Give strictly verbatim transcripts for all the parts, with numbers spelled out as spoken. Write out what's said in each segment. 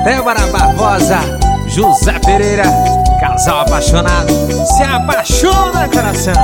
Débora Barbosa, José Pereira, casal apaixonado, se apaixona, coração.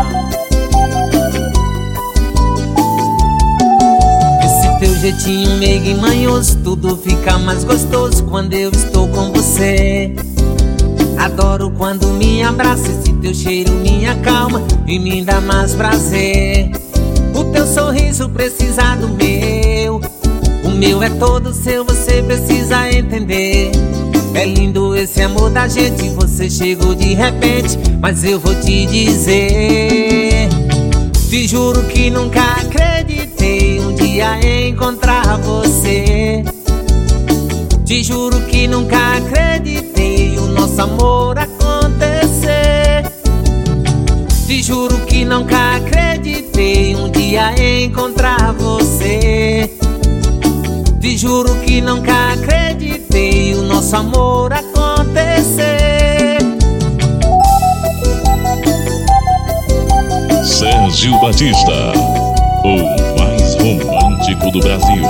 Esse teu jeitinho meigo e manhoso, tudo fica mais gostoso quando eu estou com você. Adoro quando me abraça, esse teu cheiro me acalma e me dá mais prazer. O teu sorriso precisa do meu, o meu é todo seu, você precisa entender. É lindo esse amor da gente, você chegou de repente, mas eu vou te dizer. Te juro que nunca acreditei um dia encontrar você. Te juro que nunca acreditei o nosso amor acontecer. Te juro que nunca acreditei um dia encontrar você. Te juro que nunca acreditei o nosso amor acontecer. Sérgio Batista, o mais romântico do Brasil.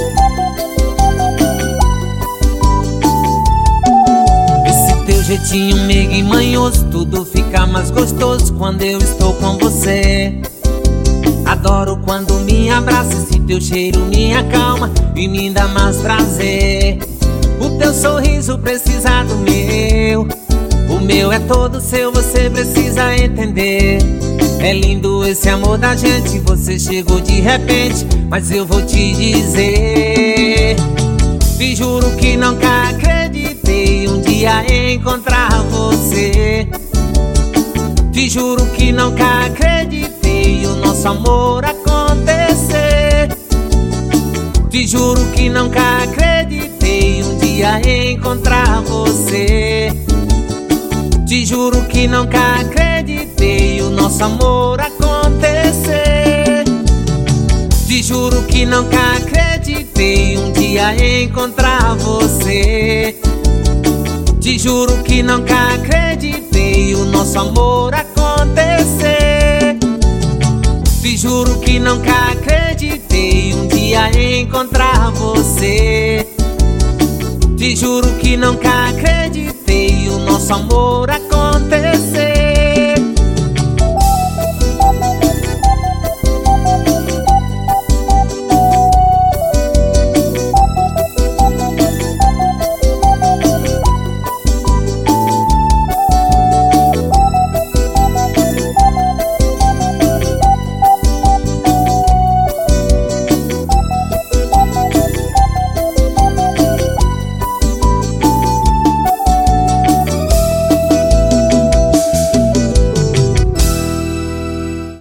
Esse teu jeitinho meigo e manhoso, tudo fica mais gostoso quando eu estou com você. Adoro quando me abraça, esse teu cheiro me acalma e me dá mais prazer. O teu sorriso precisa do meu, o meu é todo seu, você precisa entender. É lindo esse amor da gente, você chegou de repente, mas eu vou te dizer. Te juro que nunca acreditei um dia encontrar você. Te juro que nunca acreditei o nosso amor acontecer. Te juro que nunca acreditei um dia encontrar você. Te juro que nunca acreditei o nosso amor acontecer. Te juro que nunca acreditei um dia encontrar você. Te juro que nunca acreditei o nosso amor acontecer. Te juro que nunca acreditei um dia encontrar você. Te juro que nunca acreditei o nosso amor acontecer.